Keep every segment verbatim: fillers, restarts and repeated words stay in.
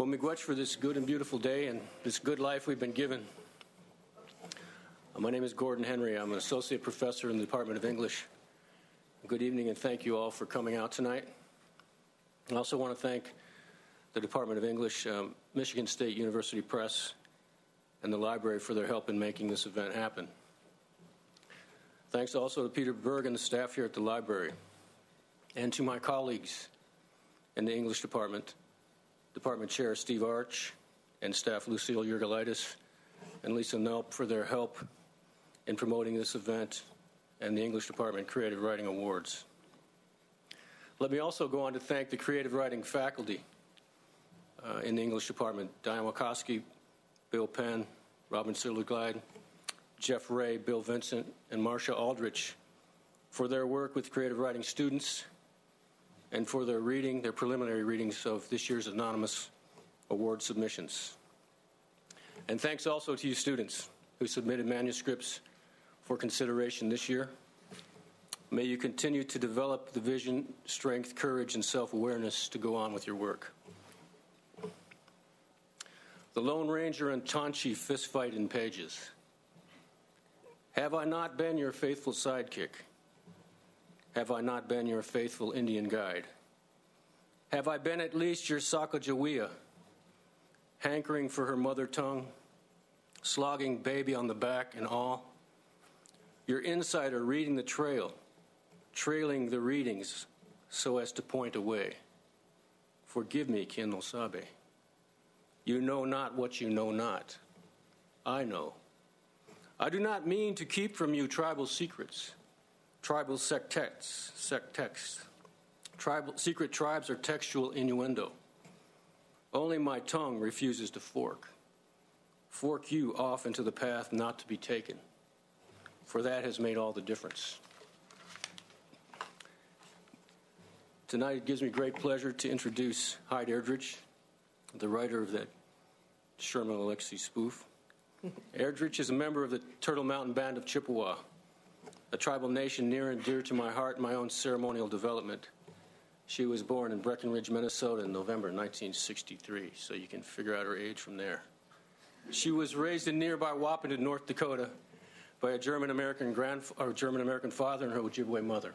Well, miigwech for this good and beautiful day and this good life we've been given. Uh, my name is Gordon Henry. I'm an associate professor in the Department of English. Good evening, and thank you all for coming out tonight. I also want to thank the Department of English, um, Michigan State University Press, and the library for their help in making this event happen. Thanks also to Peter Berg and the staff here at the library, and to my colleagues in the English department, Department Chair Steve Arch, and staff Lucille Yergolaitis and Lisa Nelp for their help in promoting this event and the English Department Creative Writing Awards. Let me also go on to thank the creative writing faculty uh, in the English Department, Diane Wakoski, Bill Penn, Robin Silverglide, Jeff Ray, Bill Vincent, and Marcia Aldrich for their work with creative writing students and for their reading, their preliminary readings of this year's anonymous award submissions. And thanks also to you students who submitted manuscripts for consideration this year. May you continue to develop the vision, strength, courage, and self-awareness to go on with your work. The Lone Ranger and Tonchi fistfight in pages. Have I not been your faithful sidekick? Have I not been your faithful Indian guide? Have I been at least your Sacagawea, hankering for her mother tongue, slogging baby on the back and all? Your insider reading the trail, trailing the readings so as to point away. Forgive me, Kin no Sabe. You know not what you know not. I know. I do not mean to keep from you tribal secrets. Tribal sectets, sectext. Tribal, secret tribes are textual innuendo. Only my tongue refuses to fork. Fork you off into the path not to be taken, for that has made all the difference. Tonight it gives me great pleasure to introduce Hyde Erdrich, the writer of that Sherman Alexie spoof. Erdrich is a member of the Turtle Mountain Band of Chippewa, a tribal nation near and dear to my heart and my own ceremonial development. She was born in Breckenridge, Minnesota in November nineteen sixty-three, so you can figure out her age from there. She was raised in nearby Wahpeton, North Dakota, by a German-American grandf- or German-American father and her Ojibwe mother.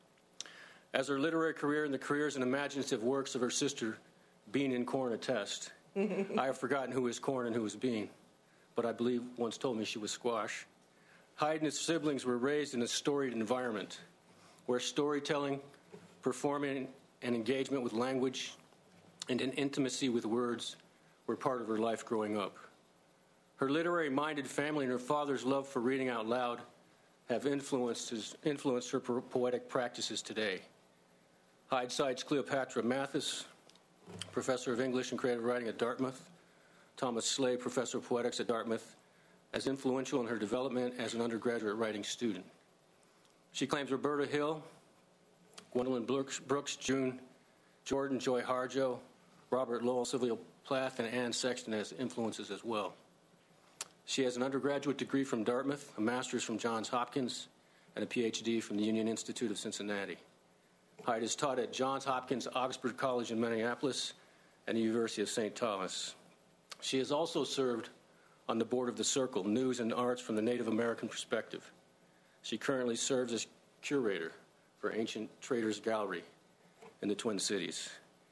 As her literary career and the careers and imaginative works of her sister, Bean and Corn, attest, I have forgotten who is Corn and who is Bean, but I believe once told me she was Squash. Hyde and his siblings were raised in a storied environment where storytelling, performing, and engagement with language and an intimacy with words were part of her life growing up. Her literary-minded family and her father's love for reading out loud have influenced, his, influenced her poetic practices today. Hyde cites Cleopatra Mathis, professor of English and creative writing at Dartmouth, Thomas Slade, professor of poetics at Dartmouth, as influential in her development as an undergraduate writing student. She claims Roberta Hill, Gwendolyn Brooks, Brooks June, Jordan, Joy Harjo, Robert Lowell, Sylvia Plath, and Anne Sexton as influences as well. She has an undergraduate degree from Dartmouth, a master's from Johns Hopkins, and a P H D from the Union Institute of Cincinnati. Hyde is taught at Johns Hopkins Augsburg College in Minneapolis and the University of Saint Thomas. She has also served on the board of the Circle, News and Arts from the Native American Perspective. She currently serves as curator for Ancient Traders Gallery in the Twin Cities.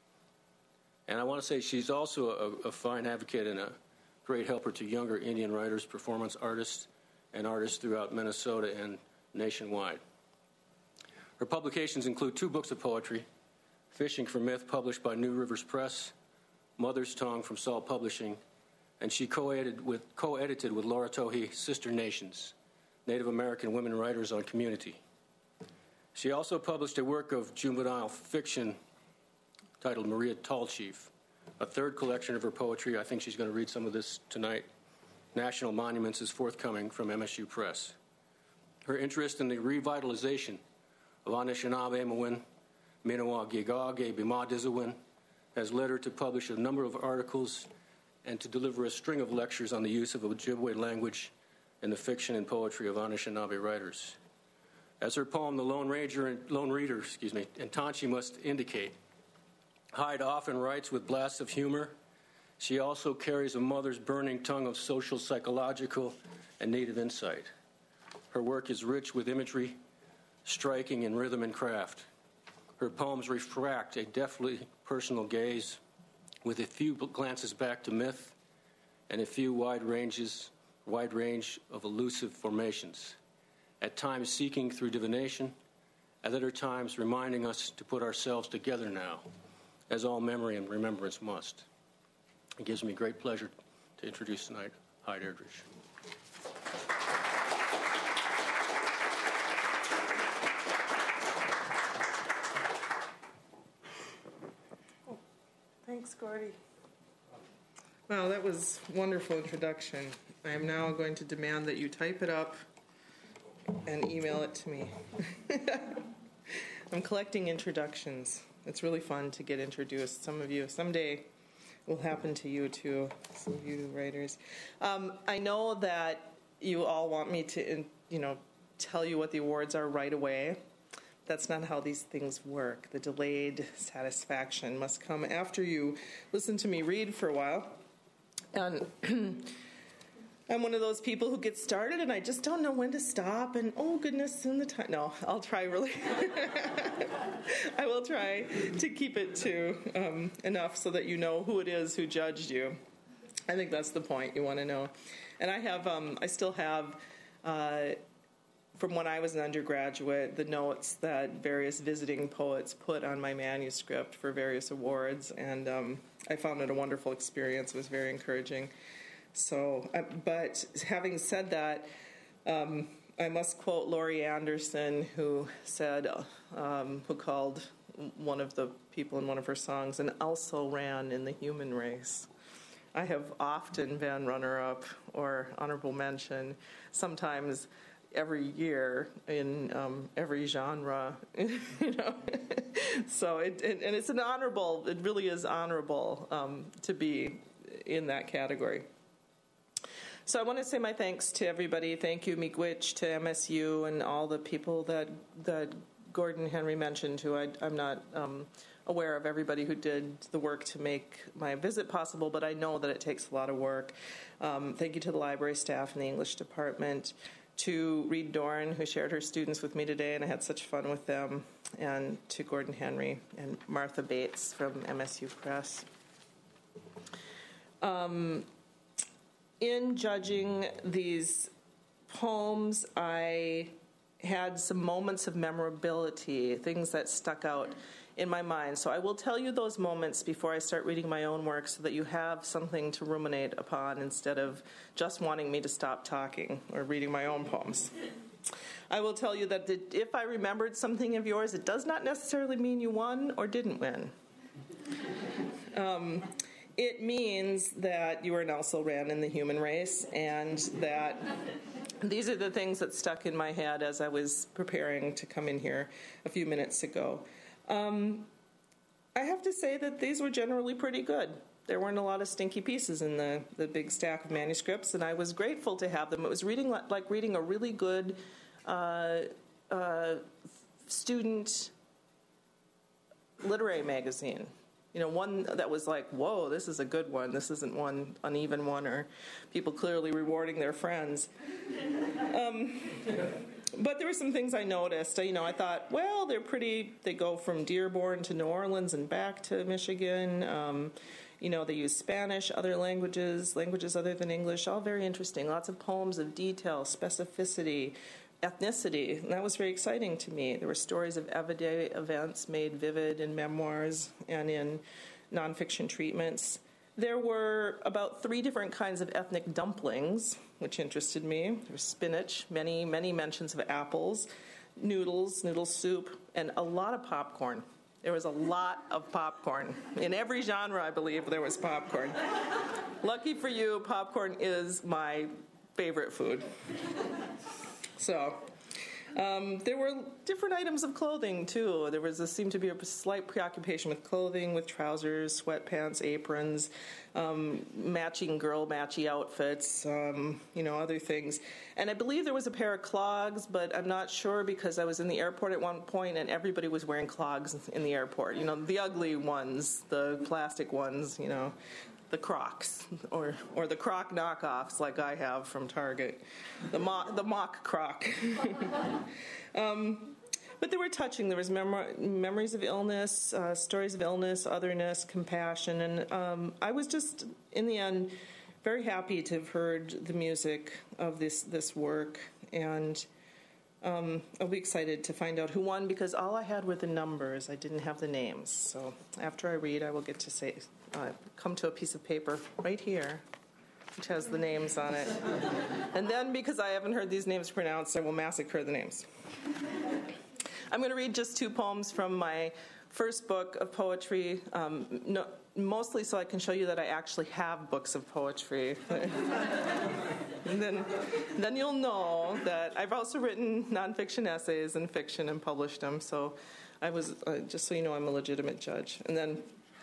And I want to say she's also a, a fine advocate and a great helper to younger Indian writers, performance artists, and artists throughout Minnesota and nationwide. Her publications include two books of poetry, Fishing for Myth, published by New Rivers Press, Mother's Tongue from Salt Publishing, and she co-edited with, co-edited with Laura Tohi, Sister Nations, Native American Women Writers on Community. She also published a work of juvenile fiction titled Maria Tallchief, a third collection of her poetry. I think she's going to read some of this tonight. National Monuments is forthcoming from M S U Press. Her interest in the revitalization of Anishinaabe, Mawin, Minowa, Gigage, Bima Dizawin has led her to publish a number of articles and to deliver a string of lectures on the use of Ojibwe language in the fiction and poetry of Anishinaabe writers. As her poem, The Lone Ranger and Lone Reader, excuse me, and Tonchi must indicate, Hyde often writes with blasts of humor She also carries a mother's burning tongue of social, psychological, and Native insight. Her work is rich with imagery, striking in rhythm and craft. Her poems refract a deftly personal gaze with a few glances back to myth and a few wide ranges, wide range of elusive formations, at times seeking through divination, at other times reminding us to put ourselves together now, as all memory and remembrance must. It gives me great pleasure to introduce tonight Hyde Erdrich. Thanks, Gordy. Wow, that was a wonderful introduction. I am now going to demand that you type it up and email it to me. I'm collecting introductions. It's really fun to get introduced. Some of you, someday, will happen to you too, some of you writers. Um, I know that you all want me to, you know, tell you what the awards are right away. That's not how these things work. The delayed satisfaction must come after you listen to me read for a while. And I'm one of those people who gets started and I just don't know when to stop. And oh goodness, in the time. No, I'll try really. I will try to keep it to um, enough so that you know who it is who judged you. I think that's the point you want to know. And I have, um, I still have. Uh, From when I was an undergraduate, the notes that various visiting poets put on my manuscript for various awards, and um, I found it a wonderful experience. It was very encouraging. So, uh, but having said that, um, I must quote Laurie Anderson, who said, um, who called one of the people in one of her songs an also ran in the human race. I have often been runner-up or honorable mention, sometimes every year in um, every genre, you know. So it, it and it's an honorable. It really is honorable um, to be in that category. So I want to say my thanks to everybody. Thank you, Miigwech, to M S U, and all the people that that Gordon Henry mentioned. Who I, I'm not um, aware of everybody who did the work to make my visit possible, but I know that it takes a lot of work. Um, thank you to the library staff and the English department. To Reed Dorn, who shared her students with me today, and I had such fun with them, and to Gordon Henry and Martha Bates from M S U Press. Um, in judging these poems, I had some moments of memorability, things that stuck out in my mind. So I will tell you those moments before I start reading my own work so that you have something to ruminate upon instead of just wanting me to stop talking or reading my own poems. I will tell you that if I remembered something of yours, it does not necessarily mean you won or didn't win. Um, it means that you are an also ran in the human race, and that these are the things that stuck in my head as I was preparing to come in here a few minutes ago. Um, I have to say that these were generally pretty good. There weren't a lot of stinky pieces in the, the big stack of manuscripts, and I was grateful to have them. It was reading like, like reading a really good uh, uh, student literary magazine. You know, one that was like, whoa, this is a good one. This isn't one uneven one, or people clearly rewarding their friends. Um, but there were some things I noticed. You know, I thought, well, they're pretty. They go from Dearborn to New Orleans and back to Michigan. Um, you know, they use Spanish, other languages, languages other than English, all very interesting. Lots of poems of detail, specificity, ethnicity, and that was very exciting to me. There were stories of everyday events made vivid in memoirs and in nonfiction treatments. There were about three different kinds of ethnic dumplings, which interested me. There was spinach, many, many mentions of apples, noodles, noodle soup, and a lot of popcorn. There was a lot of popcorn. In every genre, I believe, there was popcorn. Lucky for you, popcorn is my favorite food. So, um, there were different items of clothing, too. There was a, seemed to be a slight preoccupation with clothing, with trousers, sweatpants, aprons, um, matching girl-matchy outfits, um, you know, other things. And I believe there was a pair of clogs, but I'm not sure because I was in the airport at one point and everybody was wearing clogs in the airport. You know, the ugly ones, the plastic ones, you know. the Crocs, or or the Croc knockoffs like I have from Target, the mock, the mock Croc. um, but they were touching. There was mem- memories of illness, uh, stories of illness, otherness, compassion, and um, I was just, in the end, very happy to have heard the music of this this work, and um, I'll be excited to find out who won, because all I had were the numbers. I didn't have the names. So after I read, I will get to say, uh, come to a piece of paper right here, which has the names on it. And then, because I haven't heard these names pronounced, I will massacre the names. I'm going to read just two poems from my first book of poetry, um, no, mostly so I can show you that I actually have books of poetry. And then, then you'll know that I've also written nonfiction essays and fiction and published them. So I was, uh, just so you know, I'm a legitimate judge. And then,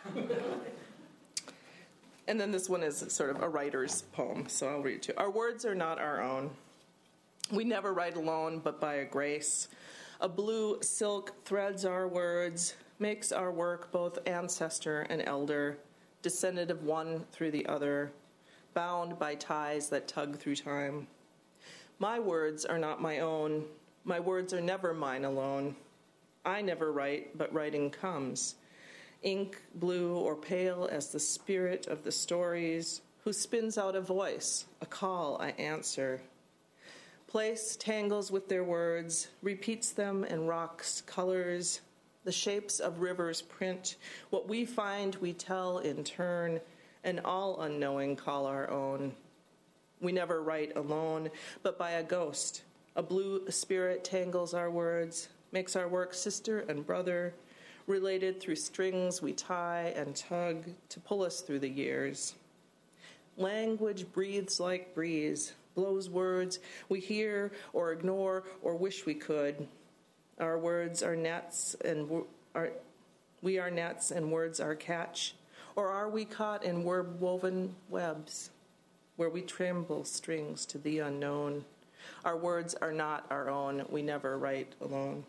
and then this one is sort of a writer's poem, so I'll read it to you. Our words are not our own. We never write alone, but by a grace. A blue silk threads our words, makes our work both ancestor and elder, descended of one through the other, bound by ties that tug through time. My words are not my own. My words are never mine alone. I never write, but writing comes. Ink, blue or pale as the spirit of the stories, who spins out a voice, a call I answer. Place tangles with their words, repeats them in rocks, colors, the shapes of rivers print. What we find we tell in turn, and all unknowing call our own. We never write alone, but by a ghost. A blue spirit tangles our words, makes our work sister and brother, related through strings we tie and tug to pull us through the years. Language breathes like breeze, blows words we hear or ignore or wish we could. Our words are nets and are, we are nets and words are catch. Or are we caught in word-woven webs where we tremble strings to the unknown? Our words are not our own. We never write alone.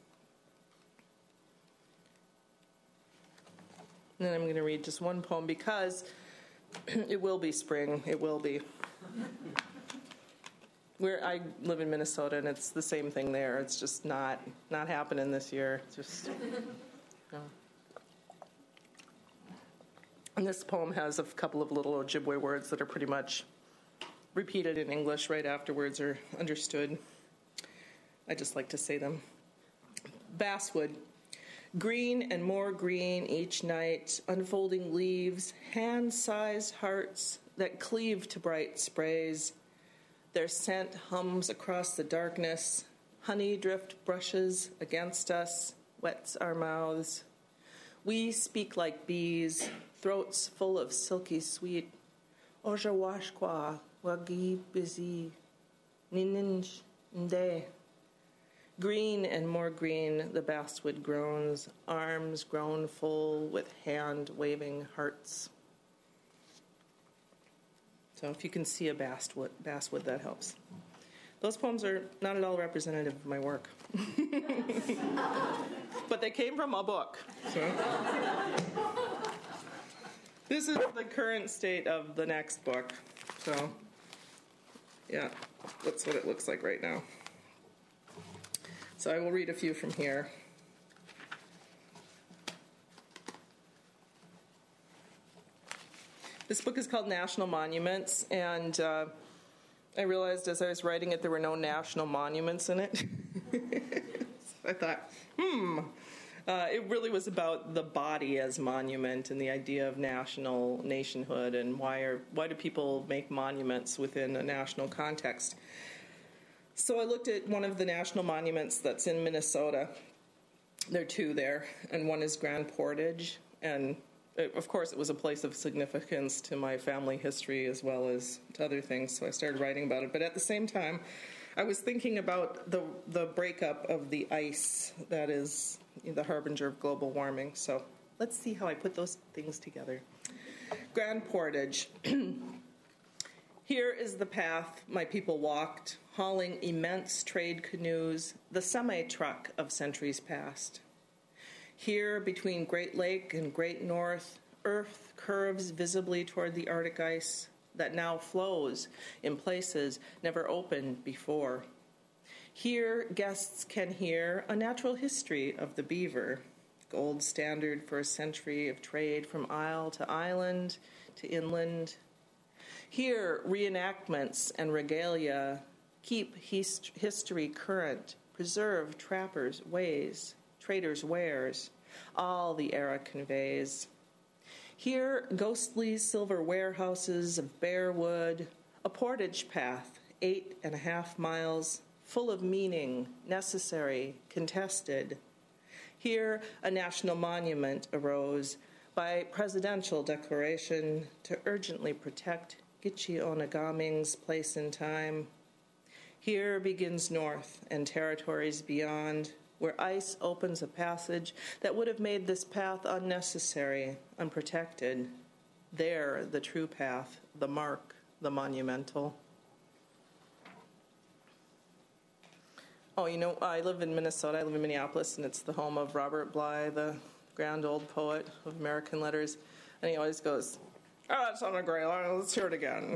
And then I'm going to read just one poem because it will be spring. It will be. Where I live in Minnesota, and it's the same thing there. It's just not not happening this year. It's just. No. And this poem has a couple of little Ojibwe words that are pretty much repeated in English right after words are understood. I just like to say them. Basswood. Green and more green each night, unfolding leaves, hand-sized hearts that cleave to bright sprays. Their scent hums across the darkness. Honey drift brushes against us, wets our mouths. We speak like bees, throats full of silky sweet. Ojawashkwa, wagi busy, nininj nde. Green and more green, the basswood groans, arms grown full with hand-waving hearts. So if you can see a basswood, basswood, that helps. Those poems are not at all representative of my work. But they came from a book. So. This is the current state of the next book. So, yeah, that's what it looks like right now. So I will read a few from here. This book is called National Monuments, and uh, I realized as I was writing it there were no national monuments in it. So I thought, hmm. Uh, it really was about the body as monument and the idea of national nationhood and why are why do people make monuments within a national context. So I looked at one of the national monuments that's in Minnesota. There are two there, and one is Grand Portage, and it, of course it was a place of significance to my family history as well as to other things, so I started writing about it. But at the same time, I was thinking about the the breakup of the ice that is the harbinger of global warming. So let's see how I put those things together. Grand Portage. Here is the path my people walked, hauling immense trade canoes, the semi-truck of centuries past. Here, between Great Lake and Great North, Earth curves visibly toward the Arctic ice that now flows in places never opened before. Here, guests can hear a natural history of the beaver, gold standard for a century of trade from isle to island to inland. Here, reenactments and regalia keep hist- history current, preserve trappers' ways, traders' wares, all the era conveys. Here, ghostly silver warehouses of bare wood, a portage path, eight and a half miles, full of meaning, necessary, contested. Here, a national monument arose by presidential declaration to urgently protect Gitche-Onegaming's place in time. Here begins north and territories beyond, where ice opens a passage that would have made this path unnecessary, unprotected. There, the true path, the mark, the monumental. Oh, you know, I live in Minnesota. I live in Minneapolis, and it's the home of Robert Bly, the grand old poet of American letters. And he always goes, "Oh, that's on a gray line. Let's hear it again."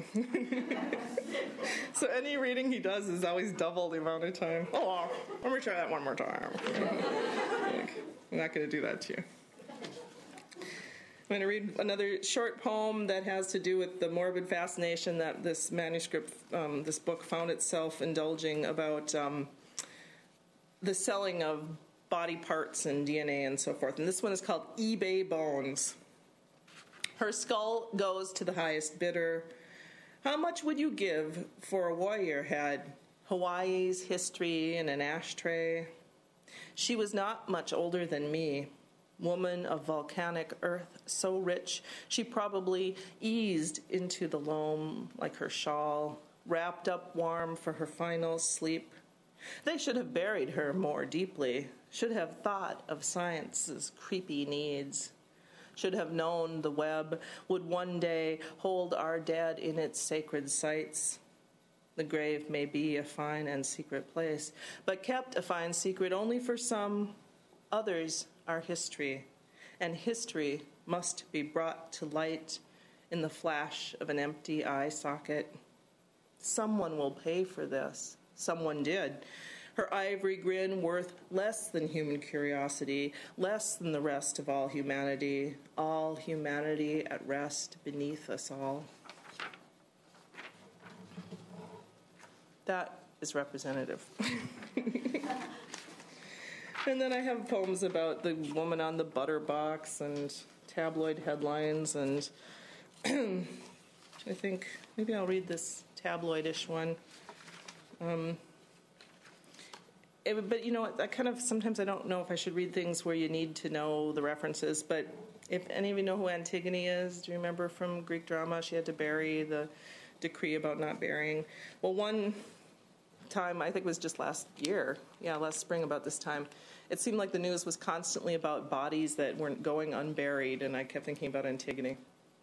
So any reading he does is always double the amount of time. Oh, let me try that one more time. Like, I'm not going to do that to you. I'm going to read another short poem that has to do with the morbid fascination that this manuscript, um, this book found itself indulging about um, the selling of body parts and D N A and so forth. And this one is called eBay Bones. Her skull goes to the highest bidder. How much would you give for a warrior head, Hawaii's history in an ashtray? She was not much older than me, woman of volcanic earth, so rich she probably eased into the loam like her shawl, wrapped up warm for her final sleep. They should have buried her more deeply, should have thought of science's creepy needs, should have known the web would one day hold our dead in its sacred sites. The grave may be a fine and secret place, but kept a fine secret only for some. Others are history, and history must be brought to light in the flash of an empty eye socket. Someone will pay for this. Someone did. Her ivory grin worth less than human curiosity, less than the rest of all humanity, all humanity at rest beneath us all. That is representative. And then I have poems about the woman on the butter box and tabloid headlines, and I think maybe I'll read this tabloidish one. Um, It, but you know what, I kind of, sometimes I don't know if I should read things where you need to know the references, but if any of you know who Antigone is, do you remember from Greek drama? She had to bury the decree about not burying. Well, one time, I think it was just last year, yeah, last spring about this time, it seemed like the news was constantly about bodies that weren't going unburied, and I kept thinking about Antigone.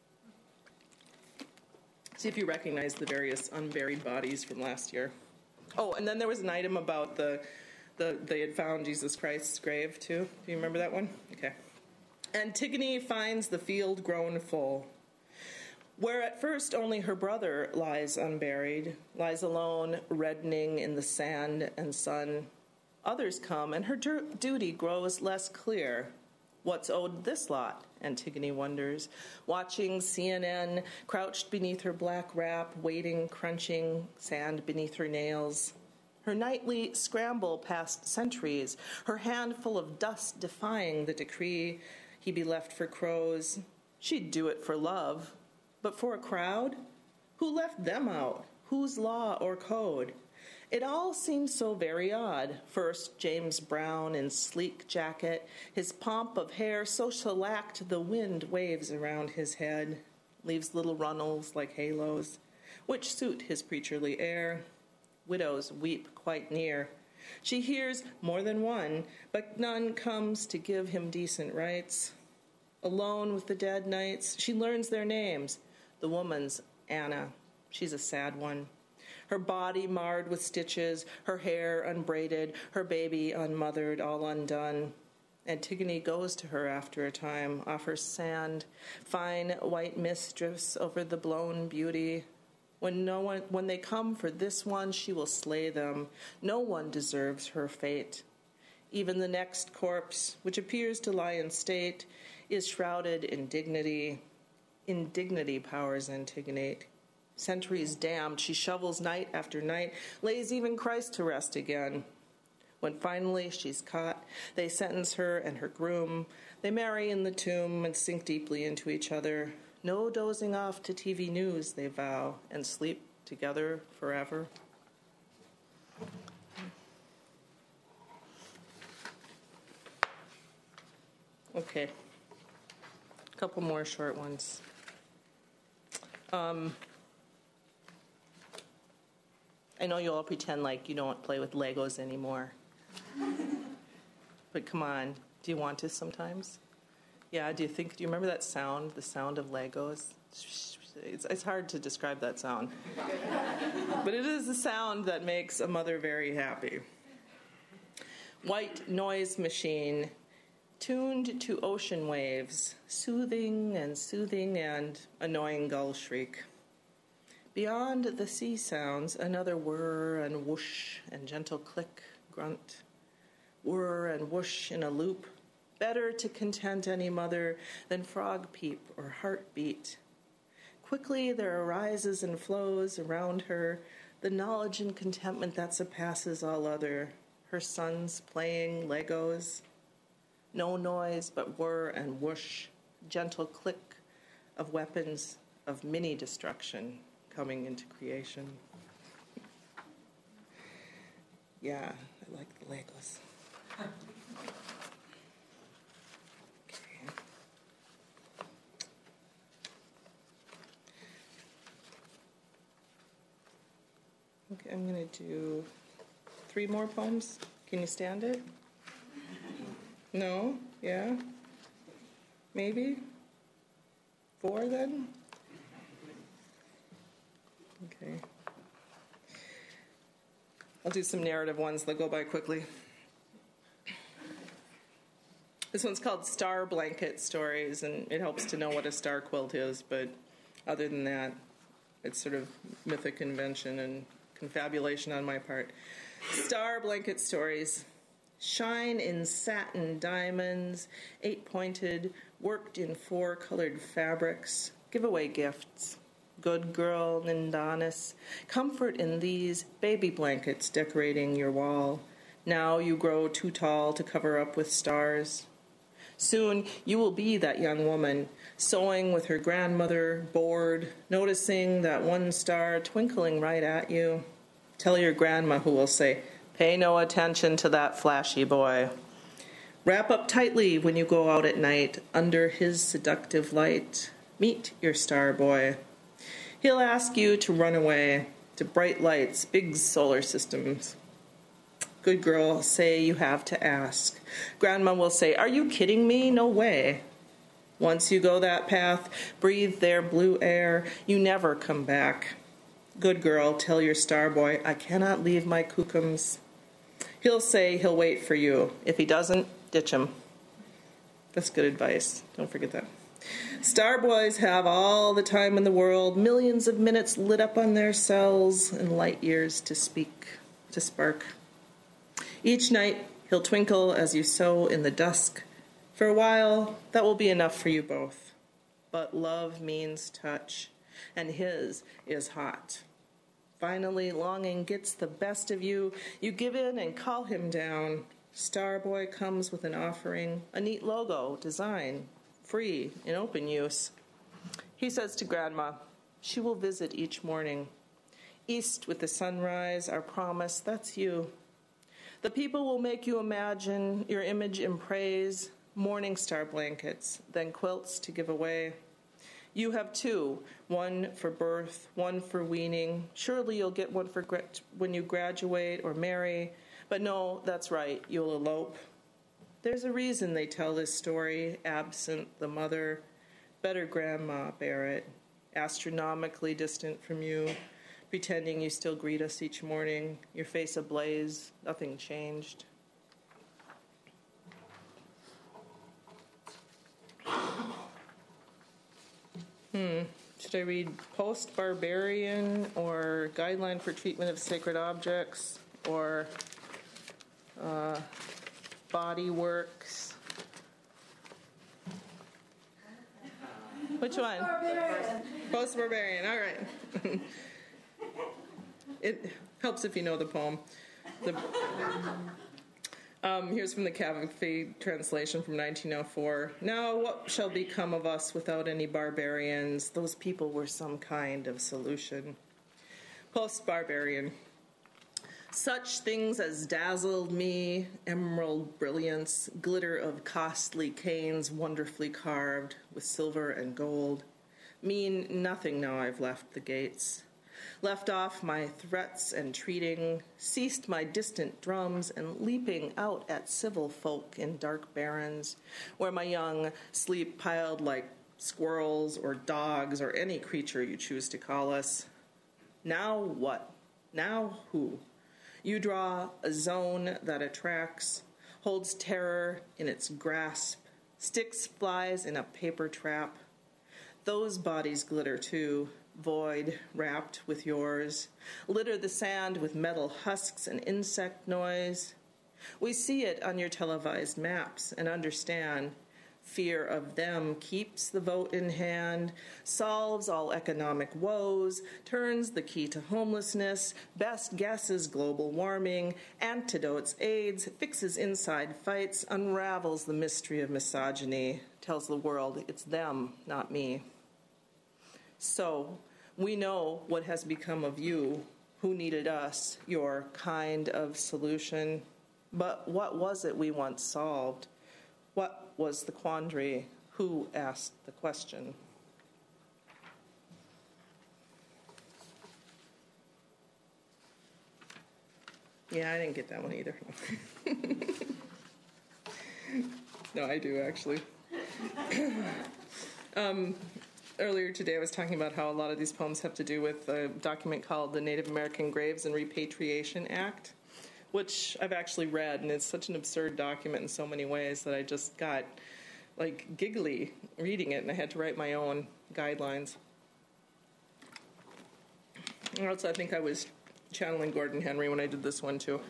See if you recognize the various unburied bodies from last year. Oh, and then there was an item about the The, they had found Jesus Christ's grave, too. Do you remember that one? Okay. Antigone finds the field grown full, where at first only her brother lies unburied, lies alone, reddening in the sand and sun. Others come, and her du- duty grows less clear. What's owed this lot? Antigone wonders, watching C N N crouched beneath her black wrap, waiting, crunching sand beneath her nails. Her nightly scramble past sentries, her handful of dust defying the decree he be left for crows. She'd do it for love, but for a crowd? Who left them out? Whose law or code? It all seemed so very odd. First, James Brown in sleek jacket, his pomp of hair so shellacked the wind waves around his head, leaves little runnels like halos, which suit his preacherly air. Widows weep quite near. She hears more than one, but none comes to give him decent rights. Alone with the dead nights, she learns their names. The woman's Anna. She's a sad one. Her body marred with stitches, her hair unbraided, her baby unmothered, all undone. Antigone goes to her after a time, offers sand, fine white mist drifts over the blown beauty. When no one, when they come for this one, she will slay them. No one deserves her fate. Even the next corpse, which appears to lie in state, is shrouded in dignity. Indignity powers Antigone. Centuries damned, she shovels night after night, lays even Christ to rest again. When finally she's caught, they sentence her and her groom. They marry in the tomb and sink deeply into each other. No dozing off to T V news, they vow, and sleep together forever. Okay, a couple more short ones. Um, I know you all pretend like you don't play with Legos anymore. But come on, do you want to sometimes? Yeah, do you think, do you remember that sound, the sound of Legos? It's, it's hard to describe that sound. But it is the sound that makes a mother very happy. White noise machine, tuned to ocean waves, soothing and soothing and annoying gull shriek. Beyond the sea sounds, another whir and whoosh and gentle click, grunt. Whir and whoosh in a loop. Better to content any mother than frog peep or heartbeat. Quickly there arises and flows around her the knowledge and contentment that surpasses all other. Her sons playing Legos. No noise but whir and whoosh, gentle click of weapons of mini destruction coming into creation. Yeah, I like the Legos. Okay, I'm going to do three more poems. Can you stand it? No? Yeah? Maybe? Four then? Okay. I'll do some narrative ones. They'll go by quickly. This one's called Star Blanket Stories, and it helps to know what a star quilt is, but other than that, it's sort of mythic invention and confabulation on my part. Star Blanket Stories. Shine in satin diamonds, eight-pointed, worked in four-colored fabrics. Give away gifts. Good girl, Nindanis. Comfort in these baby blankets decorating your wall. Now you grow too tall to cover up with stars. Soon you will be that young woman, sewing with her grandmother, bored, noticing that one star twinkling right at you. Tell your grandma, who will say, "Pay no attention to that flashy boy." Wrap up tightly when you go out at night, under his seductive light. Meet your star boy. He'll ask you to run away to bright lights, big solar systems. Good girl, say you have to ask. Grandma will say, "Are you kidding me? No way." Once you go that path, breathe their blue air, you never come back. Good girl, tell your star boy, "I cannot leave my kookums." He'll say he'll wait for you. If he doesn't, ditch him. That's good advice. Don't forget that. Star boys have all the time in the world, millions of minutes lit up on their cells, and light years to speak, to spark. Each night he'll twinkle as you sew in the dusk. For a while, that will be enough for you both. But love means touch, and his is hot. Finally, longing gets the best of you. You give in and call him down. Starboy comes with an offering, a neat logo, design, free, in open use. He says to Grandma, she will visit each morning. East with the sunrise, our promise, that's you. The people will make you imagine your image in praise, morning star blankets, then quilts to give away. You have two, one for birth, one for weaning. Surely you'll get one for gra- when you graduate or marry. But no, that's right, you'll elope. There's a reason they tell this story, absent the mother. Better grandma bear it, astronomically distant from you, pretending you still greet us each morning, your face ablaze, nothing changed. Hmm. Should I read Post-Barbarian or Guideline for Treatment of Sacred Objects or uh, Body Works? Which one? Post-Barbarian. Post-Barbarian, all right. It helps if you know the poem. The, um, here's from the Cavafy translation from nineteen oh four. Now what shall become of us without any barbarians? Those people were some kind of solution. Post-Barbarian. Such things as dazzled me, emerald brilliance, glitter of costly canes wonderfully carved with silver and gold, mean nothing now I've left the gates. Left off my threats and treating, ceased my distant drums, and leaping out at civil folk in dark barrens, where my young sleep piled like squirrels or dogs or any creature you choose to call us. Now what? Now who? You draw a zone that attracts, holds terror in its grasp, sticks flies in a paper trap. Those bodies glitter too, void, wrapped with yours, litter the sand with metal husks and insect noise. We see it on your televised maps and understand. Fear of them keeps the vote in hand, solves all economic woes, turns the key to homelessness, best guesses global warming, antidotes AIDS, fixes inside fights, unravels the mystery of misogyny, tells the world it's them, not me. So, we know what has become of you, who needed us, your kind of solution. But what was it we once solved? What was the quandary? Who asked the question? Yeah, I didn't get that one either. No, I do, actually. um, earlier today I was talking about how a lot of these poems have to do with a document called the Native American Graves and Repatriation Act, which I've actually read, and it's such an absurd document in so many ways that I just got, like, giggly reading it, and I had to write my own guidelines. And also, I think I was channeling Gordon Henry when I did this one, too.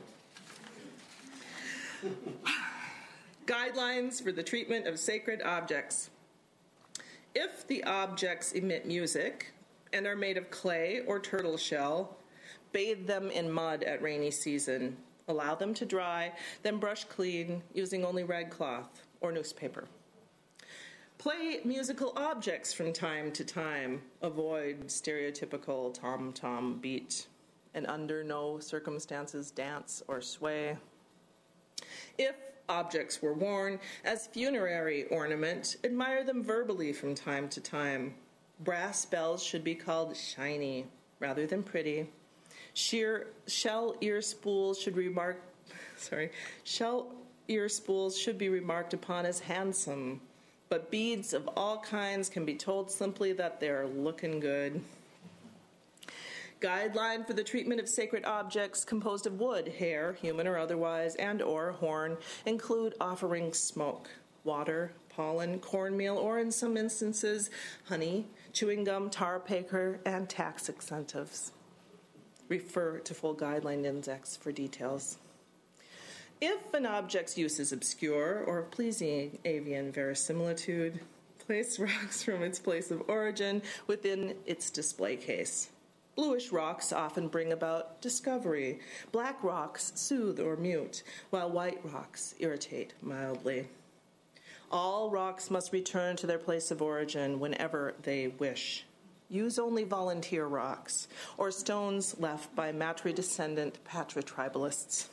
Guidelines for the treatment of sacred objects. If the objects emit music and are made of clay or turtle shell, bathe them in mud at rainy season. Allow them to dry, then brush clean using only rag cloth or newspaper. Play musical objects from time to time. Avoid stereotypical tom-tom beat, and under no circumstances dance or sway. If objects were worn as funerary ornament, admire them verbally from time to time. Brass bells should be called shiny rather than pretty. Sheer shell ear spools should remark, sorry, shell ear spools should be remarked upon as handsome, but beads of all kinds can be told simply that they're looking good. Guideline for the treatment of sacred objects composed of wood, hair, human or otherwise, and or horn, include offering smoke, water, pollen, cornmeal, or in some instances, honey, chewing gum, tar paper, and tax incentives. Refer to full guideline index for details. If an object's use is obscure or of pleasing avian verisimilitude, place rocks from its place of origin within its display case. Bluish rocks often bring about discovery. Black rocks soothe or mute, while white rocks irritate mildly. All rocks must return to their place of origin whenever they wish. Use only volunteer rocks, or stones left by matri-descendant patritribalists.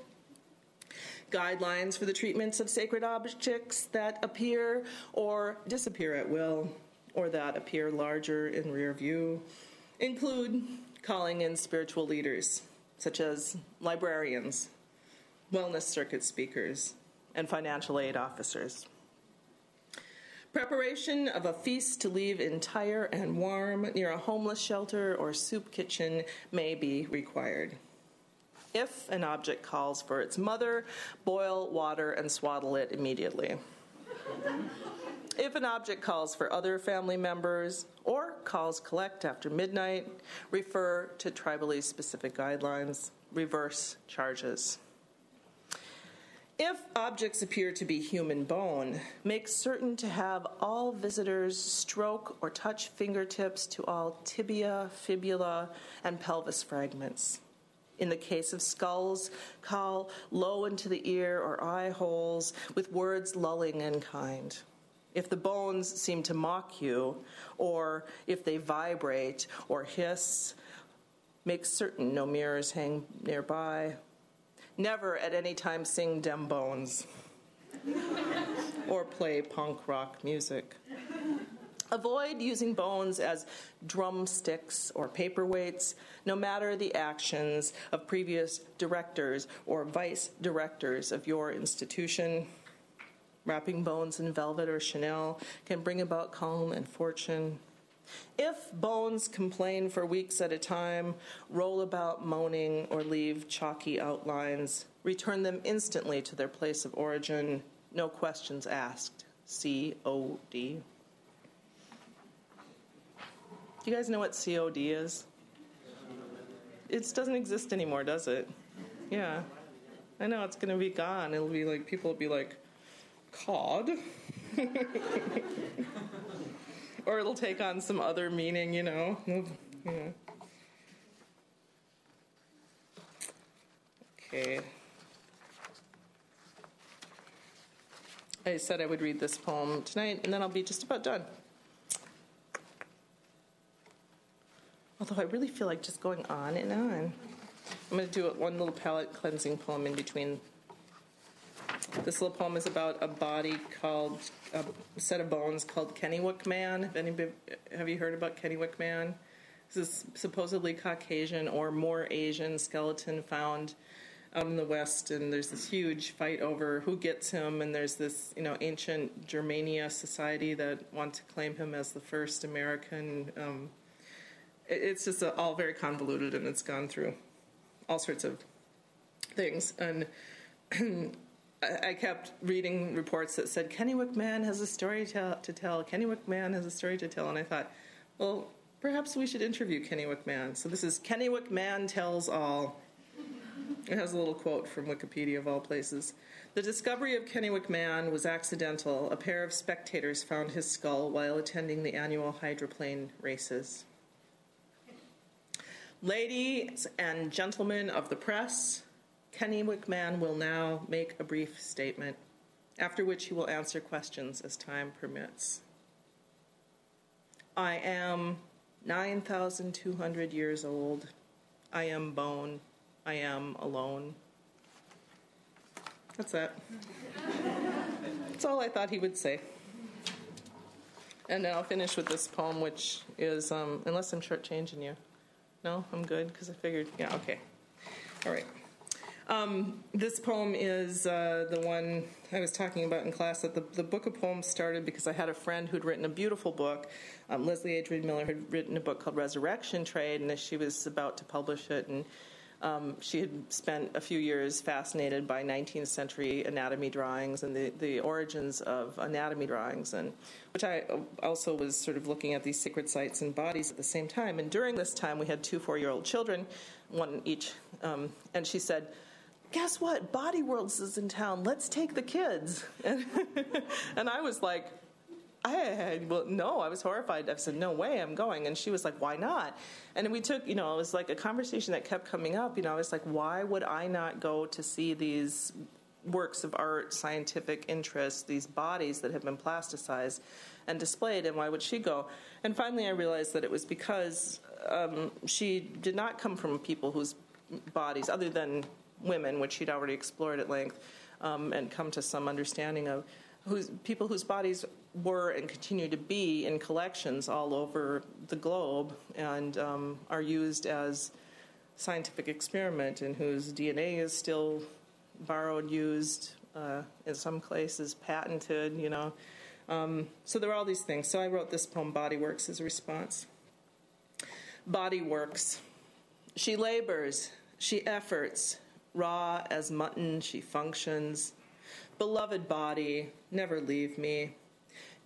Guidelines for the treatments of sacred objects that appear or disappear at will, or that appear larger in rear view, include calling in spiritual leaders, such as librarians, wellness circuit speakers, and financial aid officers. Preparation of a feast to leave entire and warm near a homeless shelter or soup kitchen may be required. If an object calls for its mother, boil water and swaddle it immediately. If an object calls for other family members or calls collect after midnight, refer to tribally specific guidelines. Reverse charges. If objects appear to be human bone, make certain to have all visitors stroke or touch fingertips to all tibia, fibula, and pelvis fragments. In the case of skulls, call low into the ear or eye holes with words lulling and kind. If the bones seem to mock you, or if they vibrate or hiss, make certain no mirrors hang nearby. Never at any time sing Dem Bones or play punk rock music. Avoid using bones as drumsticks or paperweights, no matter the actions of previous directors or vice directors of your institution. Wrapping bones in velvet or Chanel can bring about calm and fortune. If bones complain for weeks at a time, roll about moaning, or leave chalky outlines, return them instantly to their place of origin. No questions asked. C O D. Do you guys know what C O D is? It doesn't exist anymore, does it? Yeah. I know, it's going to be gone. It'll be like, people will be like, cod? Or it'll take on some other meaning, you know. Yeah. Okay. I said I would read this poem tonight, and then I'll be just about done. Although I really feel like just going on and on. I'm going to do one little palate cleansing poem in between. This little poem is about a body called, a set of bones called Kennewick Man. Have, anybody, have you heard about Kennewick Man? This is supposedly Caucasian or more Asian skeleton found out in the West, and there's this huge fight over who gets him, and there's this, you know, ancient Germania society that want to claim him as the first American. Um, it, it's just a, all very convoluted, and it's gone through all sorts of things. And I kept reading reports that said, Kennewick Man has a story to, to tell, Kennewick Man has a story to tell, and I thought, well, perhaps we should interview Kennewick Man. So this is Kennewick Man Tells All. It has a little quote from Wikipedia of all places. The discovery of Kennewick Man was accidental. A pair of spectators found his skull while attending the annual hydroplane races. Ladies and gentlemen of the press, Kennewick Man will now make a brief statement, after which he will answer questions as time permits. I am nine thousand two hundred years old. I am bone. I am alone. That's it. That's all I thought he would say. And then I'll finish with this poem, which is, um, unless I'm shortchanging you. No, I'm good, because I figured, yeah, okay. All right. Um, this poem is uh, the one I was talking about in class. That the, the book of poems started because I had a friend who'd written a beautiful book. Um, Leslie Adrian Miller had written a book called Resurrection Trade, and she was about to publish it. And um, she had spent a few years fascinated by nineteenth century anatomy drawings and the, the origins of anatomy drawings, and which I also was sort of looking at these sacred sites and bodies at the same time. And during this time, we had two four-year-old children, one each, um, and she said, guess what? Body Worlds is in town. Let's take the kids. And, and I was like, I had, well, no, I was horrified. I said, no way, I'm going. And she was like, why not? And we took, you know, it was like a conversation that kept coming up. You know, I was like, why would I not go to see these works of art, scientific interest, these bodies that have been plasticized and displayed, and why would she go? And finally I realized that it was because um, she did not come from people whose bodies, other than women, which she'd already explored at length, um, and come to some understanding of, whose people whose bodies were and continue to be in collections all over the globe and um, are used as scientific experiment, and whose D N A is still borrowed, used, uh, in some places patented, you know. Um, so there were all these things. So I wrote this poem, Body Works, as a response. Body works. She labors, she efforts, raw as mutton she functions. Beloved body, never leave me.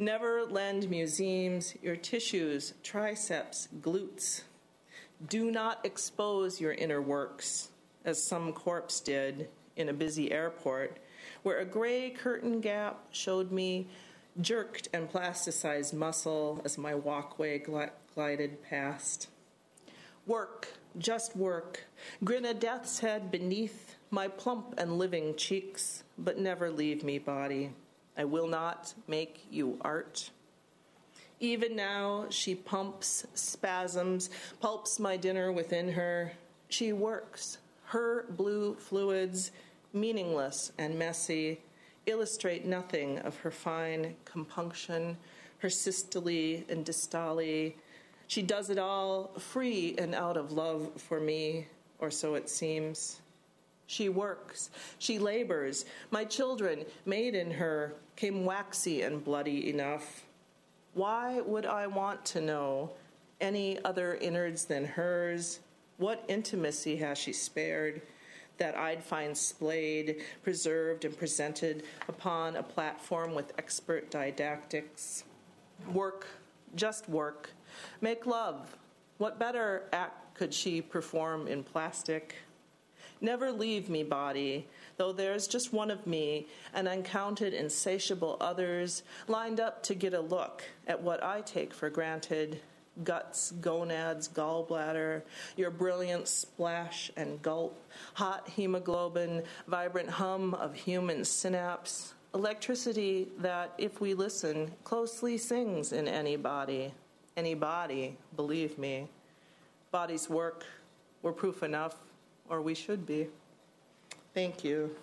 Never lend museums your tissues, triceps, glutes. Do not expose your inner works, as some corpse did in a busy airport, where a gray curtain gap showed me jerked and plasticized muscle as my walkway gl- glided past. Work, just work, grin a death's head beneath my plump and living cheeks, but never leave me, body. I will not make you art. Even now, she pumps, spasms, pulps my dinner within her. She works. Her blue fluids, meaningless and messy, illustrate nothing of her fine compunction, her systole and dystole. She does it all free and out of love for me, or so it seems. She works. She labors. My children, made in her, came waxy and bloody enough. Why would I want to know any other innards than hers? What intimacy has she spared that I'd find splayed, preserved, and presented upon a platform with expert didactics? Work, just work. Make love. What better act could she perform in plastic? Never leave me, body, though there's just one of me, and uncounted insatiable others lined up to get a look at what I take for granted. Guts, gonads, gallbladder, your brilliant splash and gulp, hot hemoglobin, vibrant hum of human synapse, electricity that, if we listen, closely sings in any body. Any body, believe me. Bodies work. We're proof enough. Or we should be. Thank you.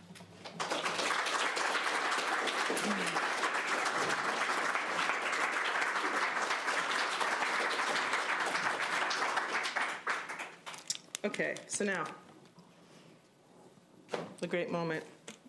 Okay, so now, the great moment.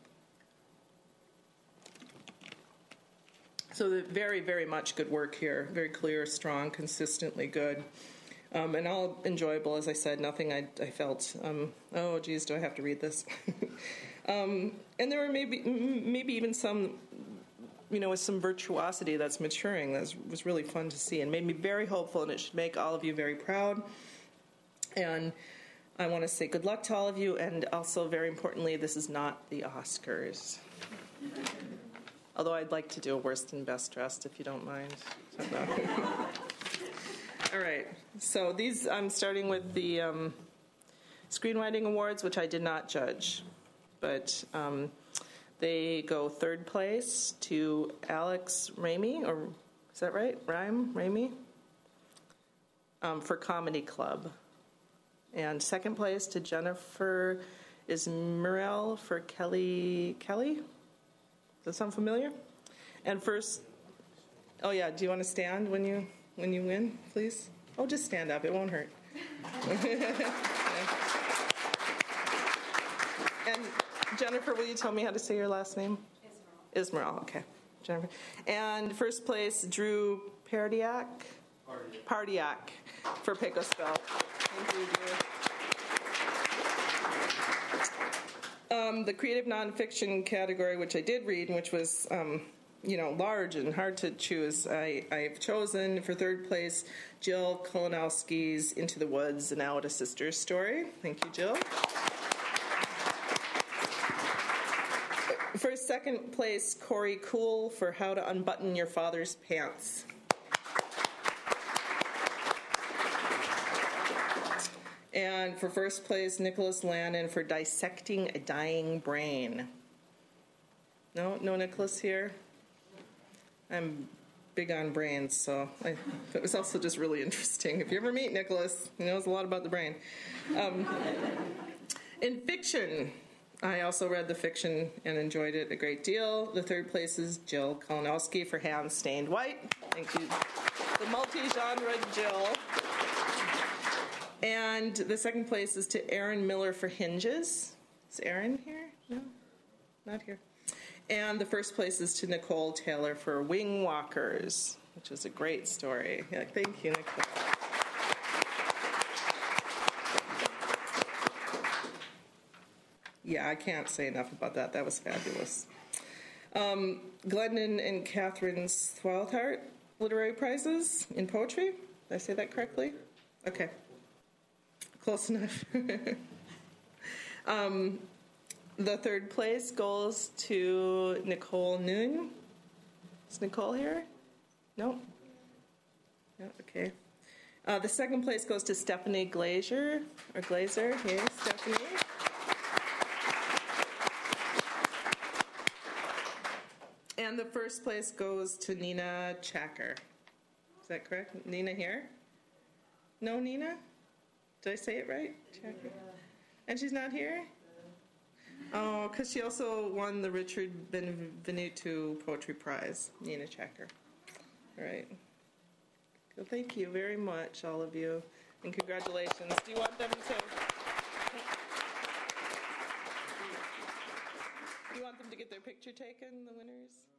So the very, very much good work here. Very clear, strong, consistently good. Um, and all enjoyable, as I said, nothing I, I felt, um, oh, geez, do I have to read this? um, and there were maybe maybe even some, you know, with some virtuosity that's maturing. That was really fun to see and made me very hopeful, and it should make all of you very proud. And I want to say good luck to all of you, and also, very importantly, this is not the Oscars. Although I'd like to do a worst and best dressed, if you don't mind. So, no. All right, so these, I'm starting with the um, Screenwriting Awards, which I did not judge, but um, they go third place to Alex Ramey, or is that right? Rhyme? Ramey? Um, for Comedy Club. And second place to Jennifer Ismerel for Kelly. Kelly? Does that sound familiar? And first, oh yeah, do you want to stand when you... When you win, please? Oh, just stand up. It won't hurt. Yeah. And Jennifer, will you tell me how to say your last name? Ismerel. Ismerel, okay. Jennifer. And first place, Drew Pardiak? Pardiak. Pardiak for Pecos Belt. Thank you, Drew. Um, the creative nonfiction category, which I did read, which was... Um, you know, large and hard to choose. I, I've chosen for third place Jill Kolonowski's Into the Woods, an Alida Sisters story. Thank you, Jill. For second place, Corey Kuhl for How to Unbutton Your Father's Pants. And for first place, Nicholas Lannon for Dissecting a Dying Brain. No, no Nicholas here? I'm big on brains, so I, it was also just really interesting. If you ever meet Nicholas, he knows a lot about the brain. Um, in fiction, I also read the fiction and enjoyed it a great deal. The third place is Jill Kolonowski for Hands Stained White. Thank you. The multi-genre Jill. And the second place is to Aaron Miller for Hinges. Is Aaron here? No? Not here. And the first place is to Nicole Taylor for Wing Walkers, which is a great story. Yeah, thank you, Nicole. Yeah, I can't say enough about that. That was fabulous. Um, Glendon and Catherine Swalthart literary prizes in poetry. Did I say that correctly? Okay. Close enough. um, the third place goes to Nicole Noon. Is Nicole here? No? No, okay. Uh, the second place goes to Stephanie Glazer, or Glazer. Here, Stephanie. And the first place goes to Nina Chacker. Is that correct? Nina here? No, Nina? Did I say it right? Chacker. And she's not here? Oh, because she also won the Richard Benvenuto Poetry Prize, Nina Chacker. All right. Well, thank you very much, all of you, and congratulations. Do you want them to? Do you want them to get their picture taken, the winners?